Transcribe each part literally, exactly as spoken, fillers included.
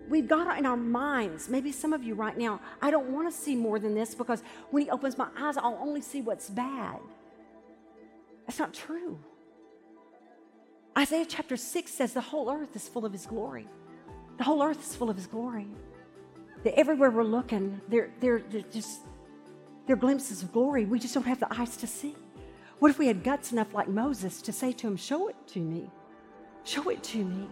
we've got in our minds, maybe some of you right now, I don't want to see more than this because when he opens my eyes, I'll only see what's bad. That's not true. Isaiah chapter six says the whole earth is full of his glory. The whole earth is full of his glory. That everywhere we're looking, they're, they're, they're just, they're glimpses of glory. We just don't have the eyes to see. What if we had guts enough like Moses to say to him, show it to me. Show it to me.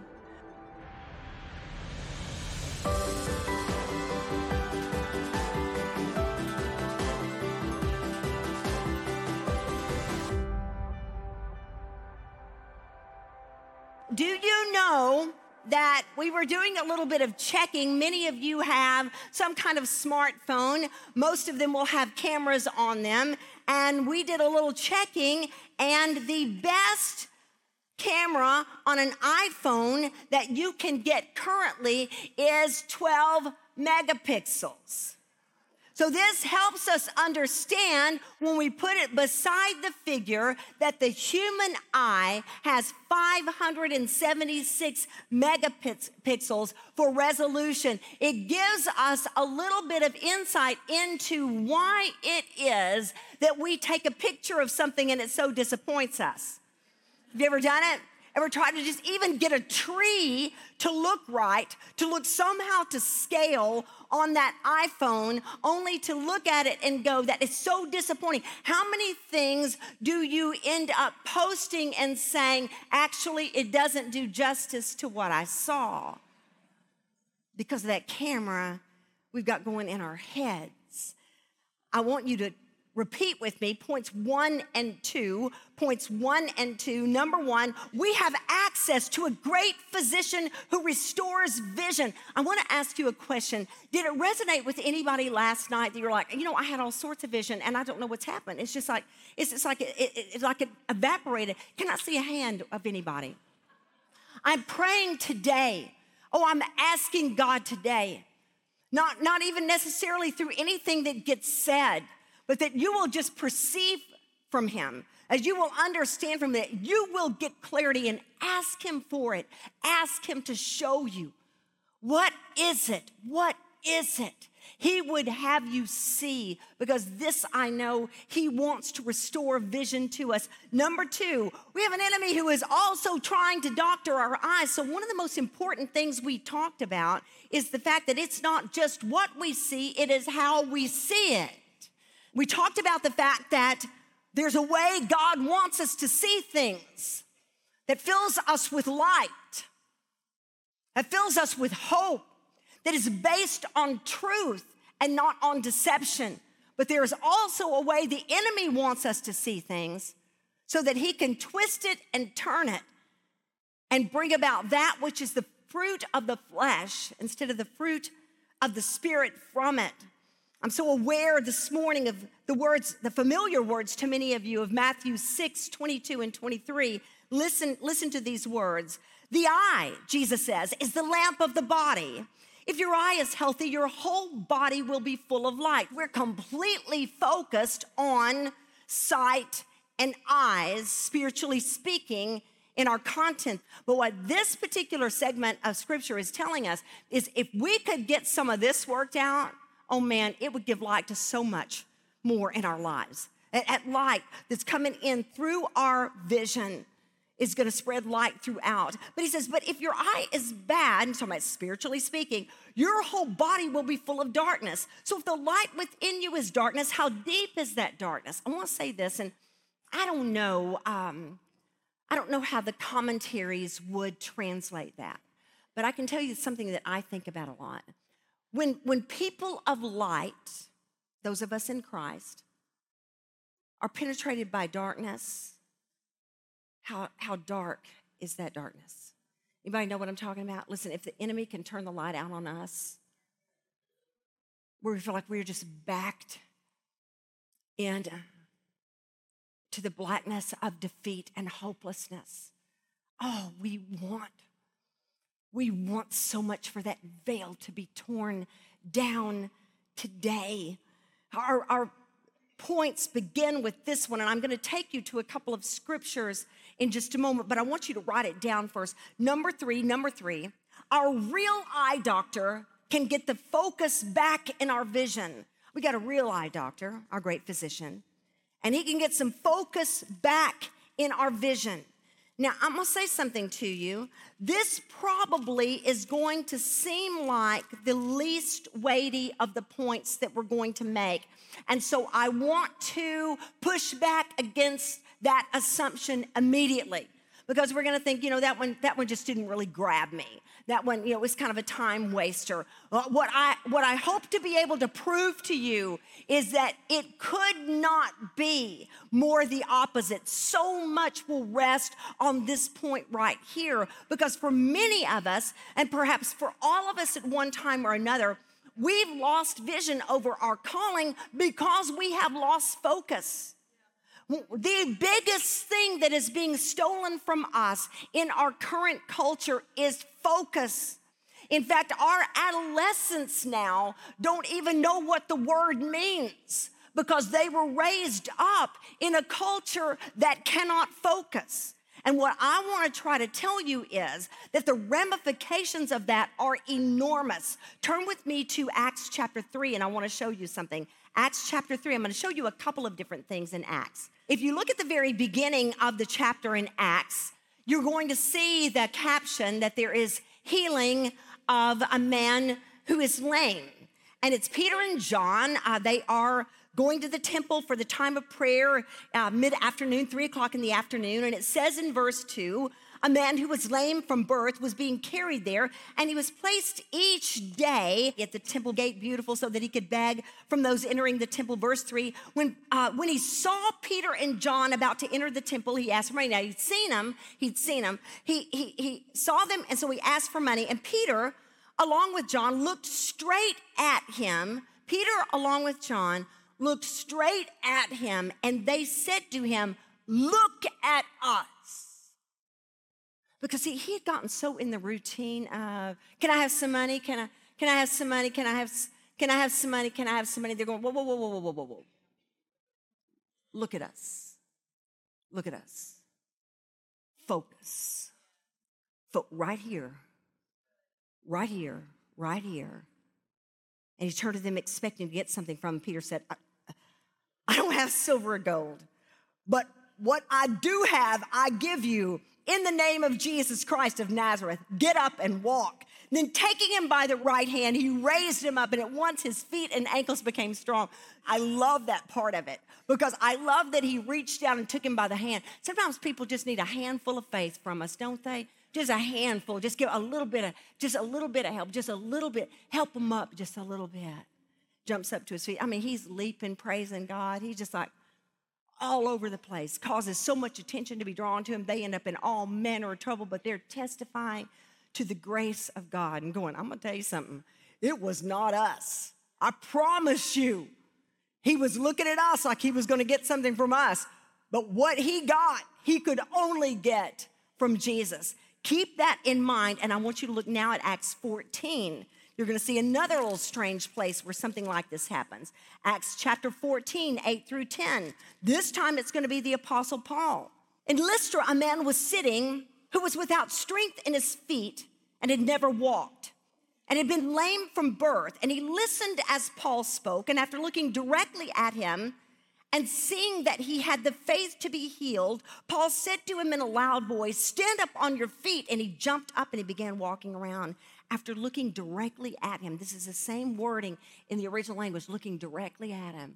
Do you know that we were doing a little bit of checking? Many of you have some kind of smartphone. Most of them will have cameras on them. And we did a little checking, and the best camera on an iPhone that you can get currently is twelve megapixels. So this helps us understand when we put it beside the figure that the human eye has five hundred seventy-six megapixels for resolution. It gives us a little bit of insight into why it is that we take a picture of something and it so disappoints us. Have you ever done it? Ever tried to just even get a tree to look right, to look somehow to scale on that iPhone, only to look at it and go, that is so disappointing. How many things do you end up posting and saying, actually, it doesn't do justice to what I saw? Because of that camera we've got going in our heads. I want you to repeat with me points one and two. Points one and two. Number one, we have access to a great physician who restores vision. I want to ask you a question. Did it resonate with anybody last night that you're like, you know, I had all sorts of vision and I don't know what's happened. It's just like, it's just like it, it, it's like it evaporated. Can I see a hand of anybody? I'm praying today. Oh, I'm asking God today. Not, not even necessarily through anything that gets said, but that you will just perceive from him, as you will understand from it, you will get clarity and ask him for it. Ask him to show you. What is it? What is it? He would have you see, because this I know, he wants to restore vision to us. Number two, we have an enemy who is also trying to doctor our eyes. So one of the most important things we talked about is the fact that it's not just what we see, it is how we see it. We talked about the fact that there's a way God wants us to see things that fills us with light, that fills us with hope, that is based on truth and not on deception. But there is also a way the enemy wants us to see things so that he can twist it and turn it and bring about that which is the fruit of the flesh instead of the fruit of the Spirit from it. I'm so aware this morning of the words, the familiar words to many of you of Matthew six, twenty-two and twenty-three. Listen, listen to these words. The eye, Jesus says, is the lamp of the body. If your eye is healthy, your whole body will be full of light. We're completely focused on sight and eyes, spiritually speaking, in our content. But what this particular segment of scripture is telling us is if we could get some of this worked out, oh man, it would give light to so much more in our lives. That light that's coming in through our vision is going to spread light throughout. But he says, but if your eye is bad, and talking about spiritually speaking, your whole body will be full of darkness. So if the light within you is darkness, how deep is that darkness? I want to say this, and I don't know, um, I don't know how the commentaries would translate that, but I can tell you something that I think about a lot. When, when people of light, those of us in Christ, are penetrated by darkness, how, how dark is that darkness? Anybody know what I'm talking about? Listen, if the enemy can turn the light out on us, where we feel like we're just backed into the blackness of defeat and hopelessness. Oh, we want We want so much for that veil to be torn down today. Our, our points begin with this one, and I'm going to take you to a couple of scriptures in just a moment, but I want you to write it down first. Number three, number three, our real eye doctor can get the focus back in our vision. We got a real eye doctor, our great physician, and he can get some focus back in our vision. Now, I'm gonna say something to you. This probably is going to seem like the least weighty of the points that we're going to make. And so I want to push back against that assumption immediately, because we're gonna think, you know, that one, that one just didn't really grab me. That one, you know, was kind of a time waster. Uh, what I, what I hope to be able to prove to you is that it could not be more the opposite. So much will rest on this point right here, because for many of us, and perhaps for all of us at one time or another, we've lost vision over our calling because we have lost focus. The biggest thing that is being stolen from us in our current culture is focus. In fact, our adolescents now don't even know what the word means, because they were raised up in a culture that cannot focus. And what I want to try to tell you is that the ramifications of that are enormous. Turn with me to Acts chapter three, and I want to show you something. Acts chapter three, I'm going to show you a couple of different things in Acts. If you look at the very beginning of the chapter in Acts, you're going to see the caption that there is healing of a man who is lame. And it's Peter and John. Uh, they are going to the temple for the time of prayer, uh, mid-afternoon, three o'clock in the afternoon. And it says in verse two, a man who was lame from birth was being carried there, and he was placed each day at the temple gate, beautiful, so that he could beg from those entering the temple. Verse three, when uh, when he saw Peter and John about to enter the temple, he asked for money. Now, he'd seen them, he'd seen them. He, he, he saw them, and so he asked for money. And Peter, along with John, looked straight at him. Peter, along with John, looked straight at him, and they said to him, "Look at us." Because see, he had gotten so in the routine of, can I have some money? Can I, can I have some money? Can I have, can I have some money? Can I have some money? They're going, whoa, whoa, whoa, whoa, whoa, whoa, whoa. Look at us. Look at us. Focus. Fo- right here. Right here. Right here. And he turned to them expecting to get something from them. Peter said, I, I don't have silver or gold, but what I do have, I give you. In the name of Jesus Christ of Nazareth, get up and walk. Then taking him by the right hand, he raised him up, and at once his feet and ankles became strong. I love that part of it, because I love that he reached down and took him by the hand. Sometimes people just need a handful of faith from us, don't they? Just a handful, just give a little bit of, just a little bit of help, just a little bit. Help him up just a little bit. Jumps up to his feet. I mean, he's leaping, praising God. He's just like, all over the place, causes so much attention to be drawn to him. They end up in all manner of trouble, but they're testifying to the grace of God and going, I'm going to tell you something. It was not us. I promise you. He was looking at us like he was going to get something from us. But what he got, he could only get from Jesus. Keep that in mind, and I want you to look now at Acts fourteen. You're going to see another little strange place where something like this happens. Acts chapter fourteen, eight through ten. This time it's going to be the Apostle Paul. In Lystra, a man was sitting who was without strength in his feet and had never walked and had been lame from birth. And he listened as Paul spoke, and after looking directly at him and seeing that he had the faith to be healed, Paul said to him in a loud voice, "Stand up on your feet." And he jumped up and he began walking around. After looking directly at him, this is the same wording in the original language, looking directly at him.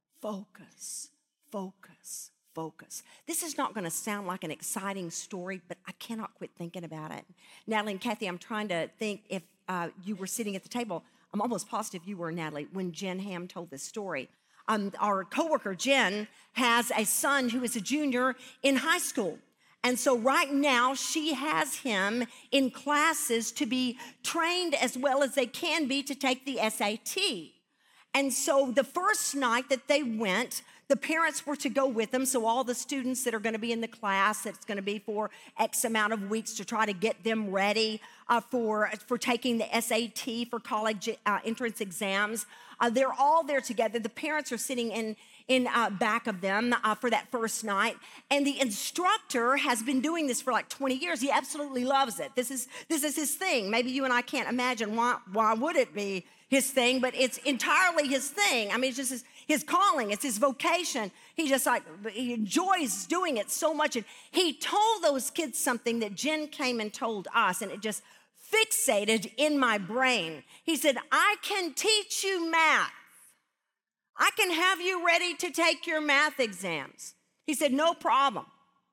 Focus, focus, focus. This is not going to sound like an exciting story, but I cannot quit thinking about it. Natalie and Kathy, I'm trying to think if uh, you were sitting at the table. I'm almost positive you were, Natalie, when Jen Ham told this story. Um, our coworker, Jen, has a son who is a junior in high school. And so right now, she has him in classes to be trained as well as they can be to take the S A T. And so the first night that they went, the parents were to go with them. So all the students that are going to be in the class, that's going to be for X amount of weeks to try to get them ready uh, for, for taking the S A T, for college uh, entrance exams. Uh, they're all there together. The parents are sitting in, in uh, back of them uh, for that first night. And the instructor has been doing this for like twenty years. He absolutely loves it. This is this is his thing. Maybe you and I can't imagine why, why would it be his thing, but it's entirely his thing. I mean, it's just his, his calling. It's his vocation. He just like, he enjoys doing it so much. And he told those kids something that Jen came and told us, and it just fixated in my brain. He said, I can teach you math. I can have you ready to take your math exams. He said, no problem.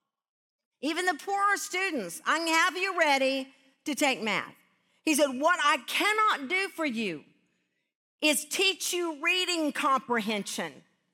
Even the poorer students, I can have you ready to take math. He said, what I cannot do for you is teach you reading comprehension.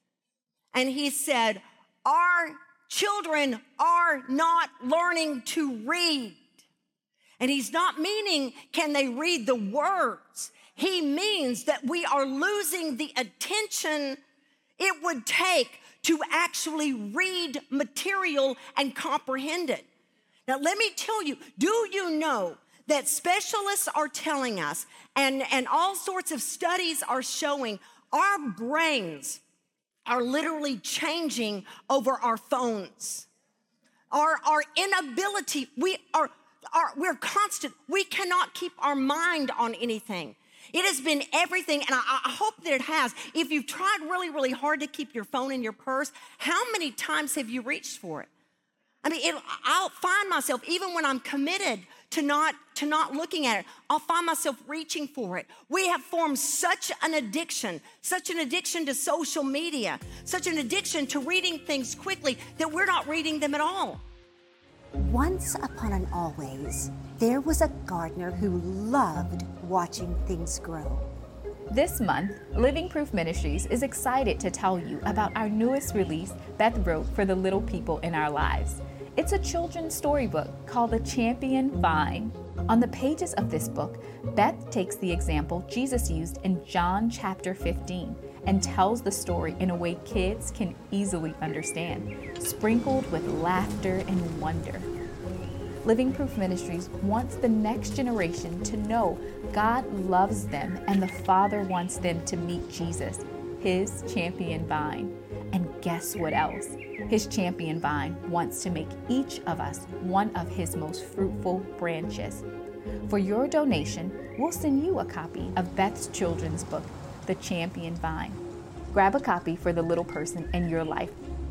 And he said, our children are not learning to read. And he's not meaning, can they read the words? He means that we are losing the attention it would take to actually read material and comprehend it. Now, let me tell you, do you know that specialists are telling us, and, and all sorts of studies are showing, our brains are literally changing over our phones. Our, our inability, we are, are, we're constant. We cannot keep our mind on anything. It has been everything, and I, I hope that it has. If you've tried really, really hard to keep your phone in your purse, how many times have you reached for it? I mean, it, I'll find myself, even when I'm committed to not, to not looking at it, I'll find myself reaching for it. We have formed such an addiction, such an addiction to social media, such an addiction to reading things quickly that we're not reading them at all. Once upon an always, there was a gardener who loved watching things grow. This month, Living Proof Ministries is excited to tell you about our newest release, Beth wrote for the little people in our lives. It's a children's storybook called The Champion Vine. On the pages of this book, Beth takes the example Jesus used in John chapter fifteen and tells the story in a way kids can easily understand, sprinkled with laughter and wonder. Living Proof Ministries wants the next generation to know God loves them and the Father wants them to meet Jesus, his champion vine. And guess what else? His champion vine wants to make each of us one of his most fruitful branches. For your donation, we'll send you a copy of Beth's children's book, The Champion Vine. Grab a copy for the little person in your life.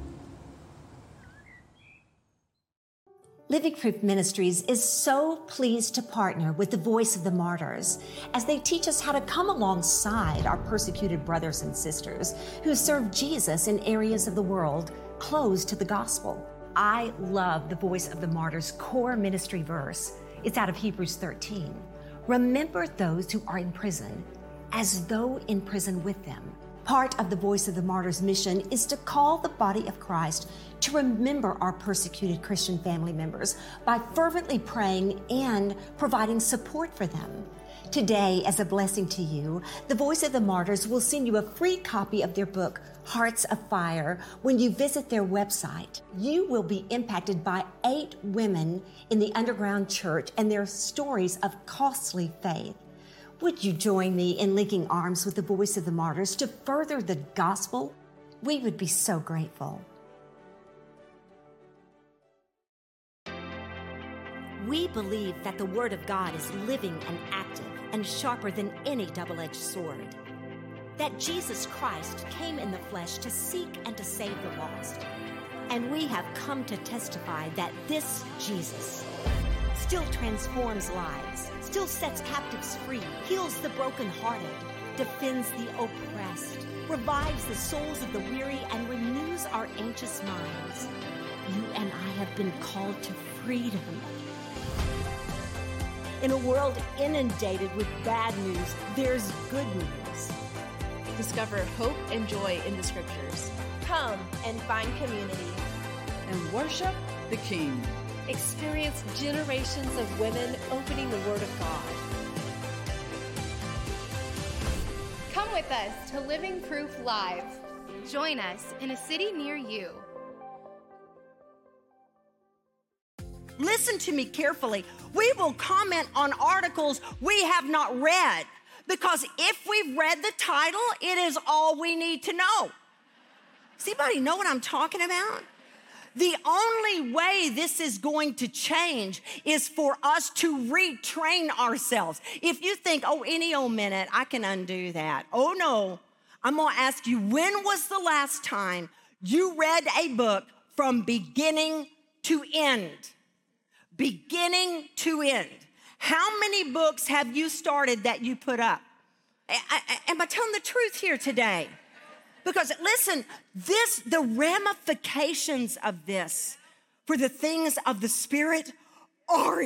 Living Proof Ministries is so pleased to partner with the Voice of the Martyrs as they teach us how to come alongside our persecuted brothers and sisters who serve Jesus in areas of the world closed to the gospel. I love the Voice of the Martyrs core ministry verse. It's out of Hebrews thirteen. Remember those who are in prison as though in prison with them. Part of the Voice of the Martyrs mission is to call the body of Christ to remember our persecuted Christian family members by fervently praying and providing support for them. Today, as a blessing to you, the Voice of the Martyrs will send you a free copy of their book, Hearts of Fire, when you visit their website. You will be impacted by eight women in the underground church and their stories of costly faith. Would you join me in linking arms with the Voice of the Martyrs to further the gospel? We would be so grateful. We believe that the Word of God is living and active and sharper than any double-edged sword. That Jesus Christ came in the flesh to seek and to save the lost. And we have come to testify that this Jesus still transforms lives, still sets captives free, heals the brokenhearted, defends the oppressed, revives the souls of the weary, and renews our anxious minds. You and I have been called to freedom. In a world inundated with bad news, there's good news. Discover hope and joy in the scriptures. Come and find community. And worship the King. Experience generations of women opening the Word of God. Come with us to Living Proof Live. Join us in a city near you. Listen to me carefully. We will comment on articles we have not read, because if we've read the title, it is all we need to know. Does anybody know what I'm talking about? The only way this is going to change is for us to retrain ourselves. If you think, oh, any old minute, I can undo that. Oh, no. I'm going to ask you, when was the last time you read a book from beginning to end? Beginning to end. How many books have you started that you put up? I, I, am I telling the truth here today? Because listen, this, the ramifications of this for the things of the Spirit are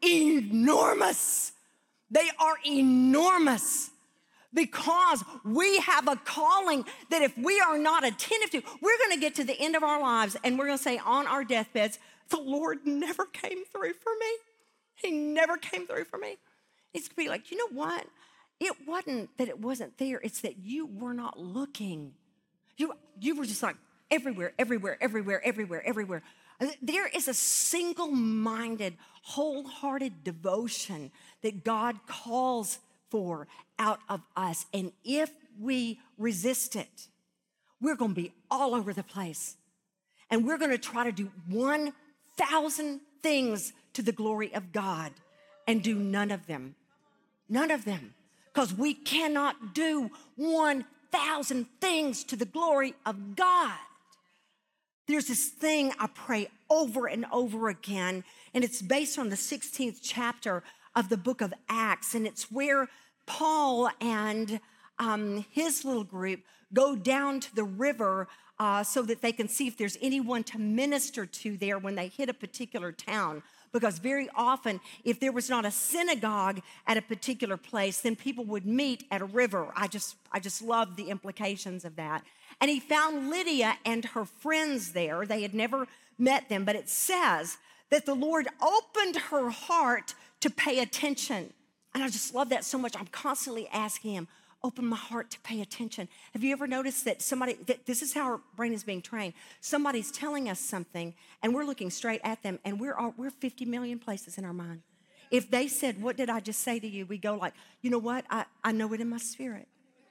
enormous. They are enormous because we have a calling that if we are not attentive to, we're going to get to the end of our lives and we're going to say on our deathbeds, the Lord never came through for me. He never came through for me. It's going to be like, you know what? It wasn't that it wasn't there. It's that you were not looking. You, you were just like everywhere, everywhere, everywhere, everywhere, everywhere. There is a single-minded, wholehearted devotion that God calls for out of us. And if we resist it, we're going to be all over the place. And we're going to try to do one thousand things to the glory of God and do none of them. None of them. Because we cannot do one thousand things to the glory of God. There's this thing I pray over and over again, and it's based on the sixteenth chapter of the book of Acts, and it's where Paul and um, his little group go down to the river uh, so that they can see if there's anyone to minister to there when they hit a particular town. Because very often, if there was not a synagogue at a particular place, then people would meet at a river. I just, I just love the implications of that. And he found Lydia and her friends there. They had never met them, but it says that the Lord opened her heart to pay attention. And I just love that so much. I'm constantly asking him, open my heart to pay attention. Have you ever noticed that somebody, that this is how our brain is being trained. Somebody's telling us something and we're looking straight at them and we're all, we're fifty million places in our mind. If they said, what did I just say to you? We go like, you know what? I, I know it in my spirit.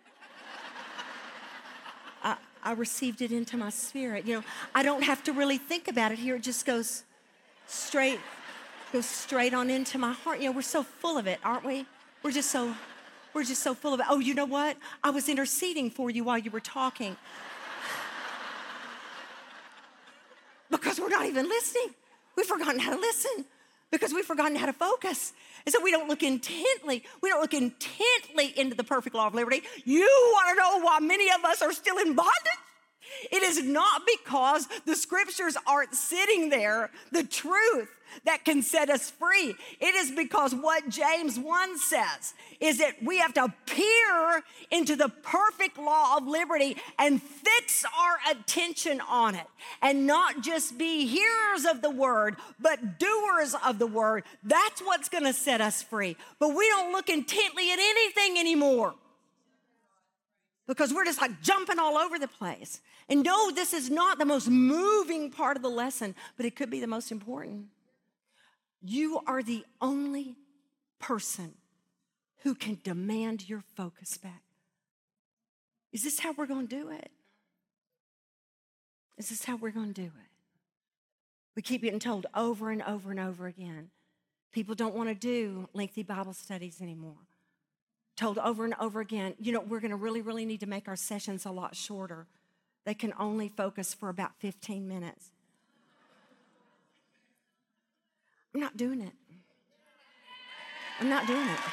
I, I received it into my spirit. You know, I don't have to really think about it here. It just goes straight, goes straight on into my heart. You know, we're so full of it, aren't we? We're just so... We're just so full of it. Oh, you know what? I was interceding for you while you were talking. Because we're not even listening. We've forgotten how to listen because we've forgotten how to focus. And so we don't look intently. We don't look intently into the perfect law of liberty. You want to know why many of us are still in bondage? It is not because the scriptures aren't sitting there, the truth that can set us free. It is because what James one says is that we have to peer into the perfect law of liberty and fix our attention on it and not just be hearers of the word, but doers of the word. That's what's going to set us free. But we don't look intently at anything anymore because we're just like jumping all over the place. And no, this is not the most moving part of the lesson, but it could be the most important. You are the only person who can demand your focus back. Is this how we're going to do it? Is this how we're going to do it? We keep getting told over and over and over again. People don't want to do lengthy Bible studies anymore. Told over and over again, you know, we're going to really, really need to make our sessions a lot shorter. They can only focus for about fifteen minutes. I'm not doing it. I'm not doing it.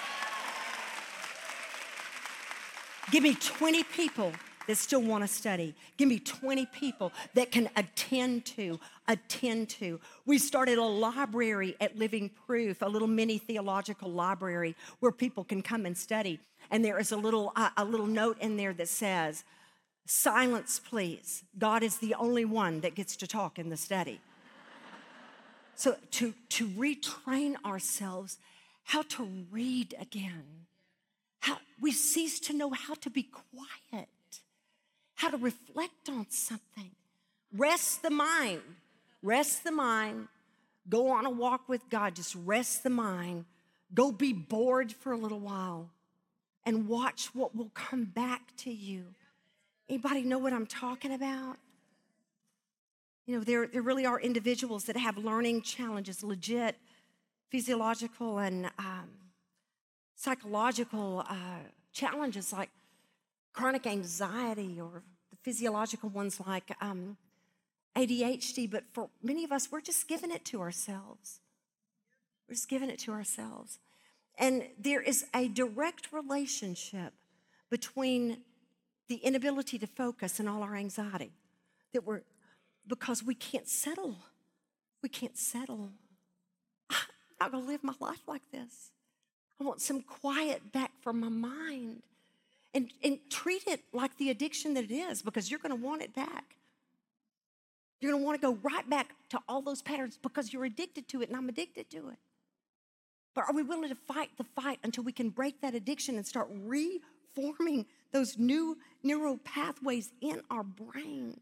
Give me twenty people that still want to study. Give me twenty people that can attend to, attend to. We started a library at Living Proof, a little mini theological library where people can come and study. And there is a little, uh, a little note in there that says, silence, please. God is the only one that gets to talk in the study. So to, to retrain ourselves how to read again, how we cease to know how to be quiet, how to reflect on something. Rest the mind, rest the mind, go on a walk with God, just rest the mind, go be bored for a little while and watch what will come back to you Anybody know what I'm talking about? You know, there, there really are individuals that have learning challenges, legit physiological and um, psychological uh, challenges like chronic anxiety, or the physiological ones like um, A D H D. But for many of us, we're just giving it to ourselves. We're just giving it to ourselves. And there is a direct relationship between the inability to focus and all our anxiety, that we're, because we can't settle. We can't settle. I'm not going to live my life like this. I want some quiet back from my mind. And, and treat it like the addiction that it is, because you're going to want it back. You're going to want to go right back to all those patterns because you're addicted to it, and I'm addicted to it. But are we willing to fight the fight until we can break that addiction and start reforming those new neural pathways in our brain?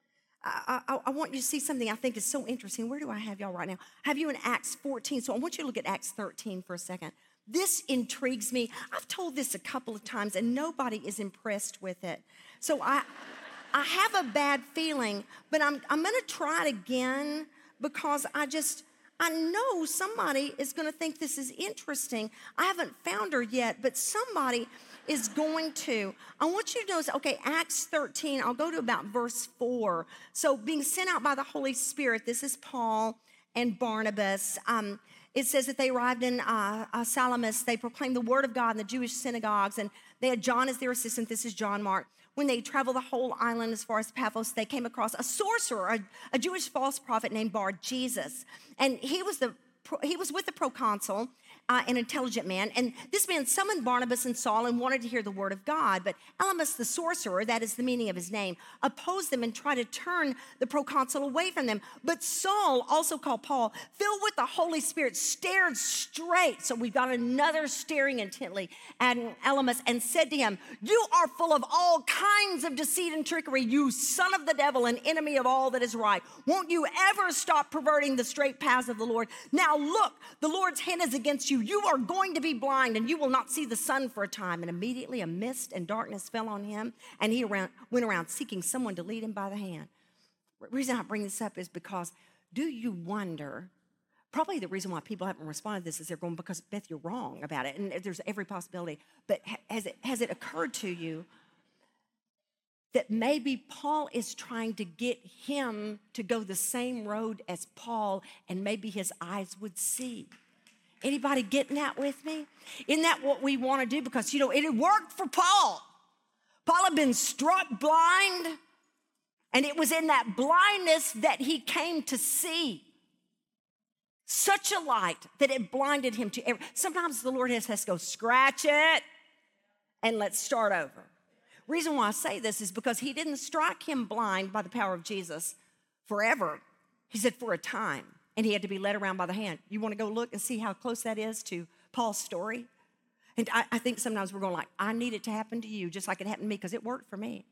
I, I, I want you to see something I think is so interesting. Where do I have y'all right now? I have you in Acts fourteen, so I want you to look at Acts thirteen for a second. This intrigues me. I've told this a couple of times, and nobody is impressed with it. So I, I have a bad feeling, but I'm, I'm going to try it again because I just, I know somebody is going to think this is interesting. I haven't found her yet, but somebody is going to. I want you to notice, okay, Acts thirteen, I'll go to about verse four. So being sent out by the Holy Spirit, this is Paul and Barnabas. Um, It says that they arrived in uh, uh, Salamis. They proclaimed the word of God in the Jewish synagogues, and they had John as their assistant. This is John Mark. When they traveled the whole island as far as Paphos, they came across a sorcerer, a, a Jewish false prophet named Bar-Jesus. And he was the he was with the proconsul, uh, an intelligent man. And this man summoned Barnabas and Saul and wanted to hear the word of God. But Elymas the sorcerer, that is the meaning of his name, opposed them and tried to turn the proconsul away from them. But Saul, also called Paul, filled with the Holy Spirit, stared straight. So we've got another staring intently at Elymas and said to him, "You are full of all kinds of deceit and trickery, you son of the devil and enemy of all that is right. Won't you ever stop perverting the straight paths of the Lord? Now look, the Lord's hand is against you. You are going to be blind, and you will not see the sun for a time." And immediately a mist and darkness fell on him, and he around, went around seeking someone to lead him by the hand. The reason I bring this up is because, do you wonder, probably the reason why people haven't responded to this is they're going, because Beth, you're wrong about it, and there's every possibility. But has it, has it occurred to you that maybe Paul is trying to get him to go the same road as Paul, and maybe his eyes would see? Anybody getting that with me? Isn't that what we want to do? Because, you know, it had worked for Paul. Paul had been struck blind, and it was in that blindness that he came to see. Such a light that it blinded him to every. Sometimes the Lord has, has to go, scratch it, and let's start over. Reason why I say this is because he didn't strike him blind by the power of Jesus forever. He said for a time, and he had to be led around by the hand. You want to go look and see how close that is to Paul's story? And I, I think sometimes we're going like, I need it to happen to you just like it happened to me because it worked for me.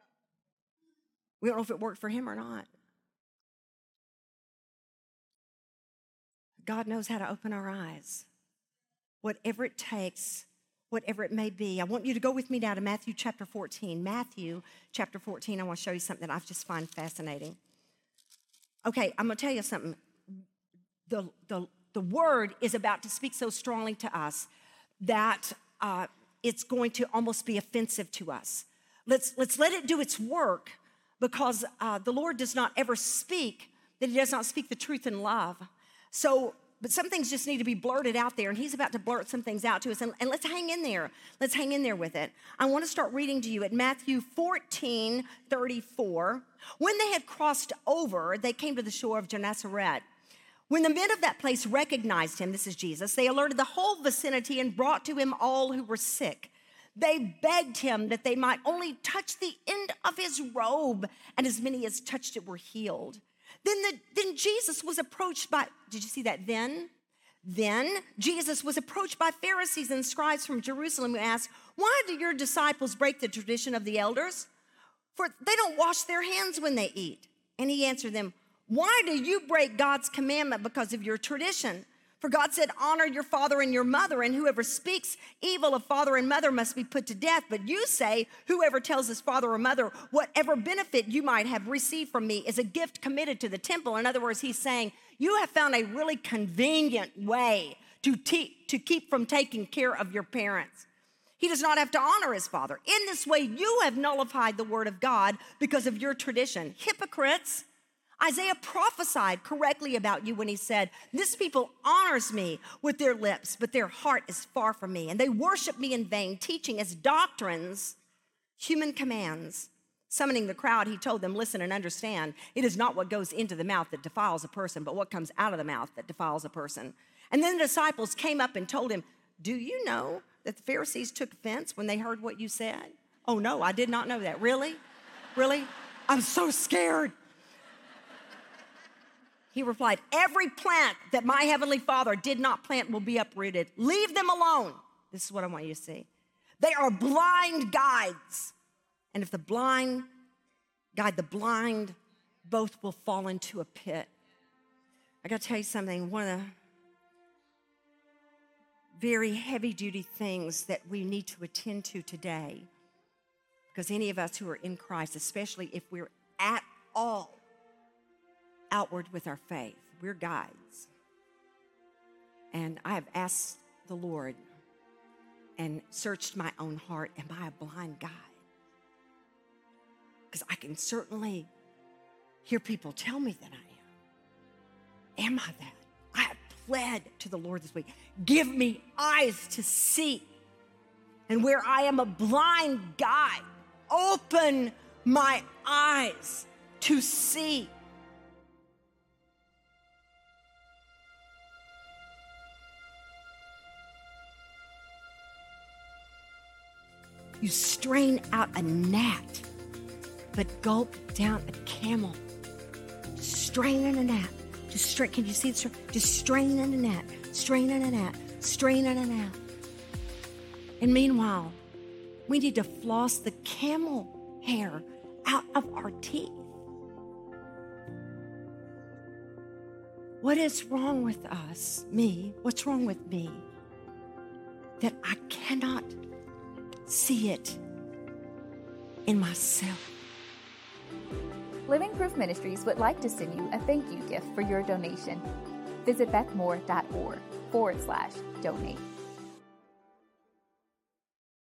We don't know if it worked for him or not. God knows how to open our eyes. Whatever it takes, whatever it may be. I want you to go with me now to Matthew chapter fourteen. Matthew chapter fourteen, I want to show you something that I just find fascinating. Okay, I'm going to tell you something. The, the, the word is about to speak so strongly to us that uh, it's going to almost be offensive to us. Let's, let's let it do its work, because uh, the Lord does not ever speak that he does not speak the truth in love. So, but some things just need to be blurted out there, and he's about to blurt some things out to us, and, and let's hang in there. Let's hang in there with it. I want to start reading to you at Matthew fourteen thirty-four. When they had crossed over, they came to the shore of Gennesaret. When the men of that place recognized him, this is Jesus, they alerted the whole vicinity and brought to him all who were sick. They begged him that they might only touch the end of his robe, and as many as touched it were healed. Then, the, then Jesus was approached by, did you see that then? Then Jesus was approached by Pharisees and scribes from Jerusalem who asked, "Why do your disciples break the tradition of the elders? For they don't wash their hands when they eat." And he answered them, "Why do you break God's commandment because of your tradition? For God said, honor your father and your mother, and whoever speaks evil of father and mother must be put to death. But you say, whoever tells his father or mother, whatever benefit you might have received from me is a gift committed to the temple. In other words, he's saying, you have found a really convenient way to, te- to keep from taking care of your parents. He does not have to honor his father. In this way, you have nullified the word of God because of your tradition. Hypocrites! Isaiah prophesied correctly about you when he said, this people honors me with their lips, but their heart is far from me. And they worship me in vain, teaching as doctrines human commands. Summoning the crowd, he told them, listen and understand, it is not what goes into the mouth that defiles a person, but what comes out of the mouth that defiles a person. And then the disciples came up and told him, do you know that the Pharisees took offense when they heard what you said? Oh no, I did not know that. Really? Really? I'm so scared. He replied, every plant that my heavenly Father did not plant will be uprooted. Leave them alone. This is what I want you to see. They are blind guides. And if the blind guide the blind, both will fall into a pit. I got to tell you something. One of the very heavy-duty things that we need to attend to today, because any of us who are in Christ, especially if we're at all outward with our faith, we're guides. And I have asked the Lord and searched my own heart, am I a blind guide? Because I can certainly hear people tell me that I am. Am I that? I have pled to the Lord this week, give me eyes to see. And where I am a blind guide, open my eyes to see. You strain out a gnat, but gulp down a camel. Just straining a gnat. Just strain. Can you see the Just straining a gnat, straining a gnat, straining a gnat. And meanwhile, we need to floss the camel hair out of our teeth. What is wrong with us, me? What's wrong with me? That I cannot see it in myself. Living Proof Ministries would like to send you a thank you gift for your donation. Visit bethmoore.org forward slash donate.